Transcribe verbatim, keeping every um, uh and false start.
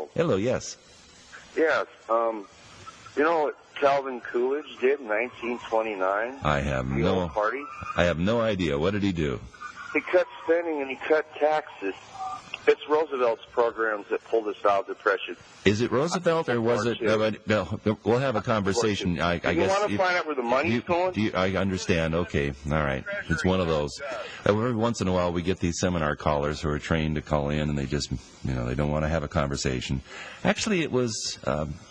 Hello, yes. Yes. Um, you know what Calvin Coolidge did in nineteen twenty-nine? I have the no old party? I have no idea. What did he do? He cut spending and he cut taxes. It's Roosevelt's programs that pulled us out of depression. Is it Roosevelt or was it? Uh, no, we'll have a conversation. I, I you guess. want to find out where the money's you, going? Do you, I understand. Okay, all right. It's one of those. Uh, every once in a while, we get these seminar callers who are trained to call in, and they just, you know, they don't want to have a conversation. Actually, it was. Um,